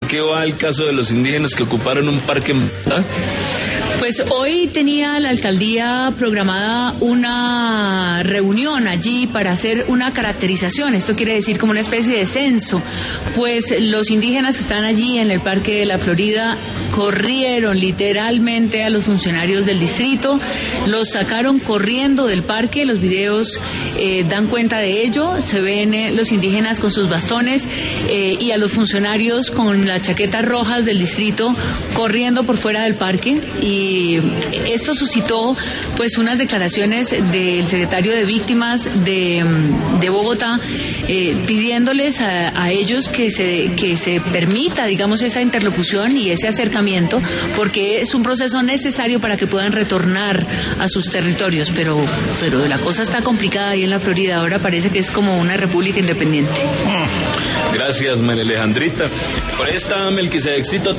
¿Qué va el caso de los indígenas que ocuparon un parque en Bogotá? Pues hoy tenía la alcaldía programada una reunión allí para hacer una caracterización. Esto quiere decir como una especie de censo. Pues los indígenas que están allí en el Parque de la Florida corrieron literalmente a los funcionarios del distrito, los sacaron corriendo del parque. Los videos dan cuenta de ello. Se ven los indígenas con sus bastones y a los funcionarios con las chaquetas rojas del distrito corriendo por fuera del parque. Y esto suscitó pues unas declaraciones del secretario de Víctimas de Bogotá pidiéndoles a ellos que se permita, digamos, esa interlocución y ese acercamiento, porque es un proceso necesario para que puedan retornar a sus territorios, pero la cosa está complicada ahí en la Florida. Ahora parece que es como una república independiente. Gracias, María Alejandrita. Por esta Melquisedecito